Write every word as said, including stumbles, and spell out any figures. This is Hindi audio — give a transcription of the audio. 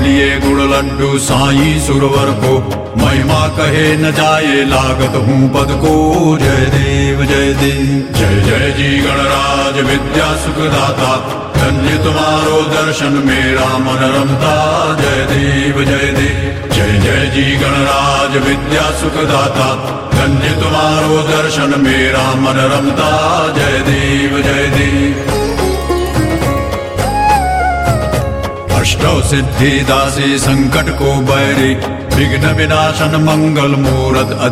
लिए गुड़ लड्डू साईं सुरवर को, महिमा कहे न जाए लागत हूँ पद को। जय देव जय देव जय जय जी गणराज विद्या सुखदाता, धन्य तुम्हारो दर्शन मेरा मन रमता। जय देव जय देव जय जय जी गणराज विद्या सुखदाता, धन्य तुम्हारो दर्शन मेरा मन रमता। जय देव जय देव। अष्टौ सिद्धि दासी संकट को बैरी, विघ्न विनाशन मंगल मूरत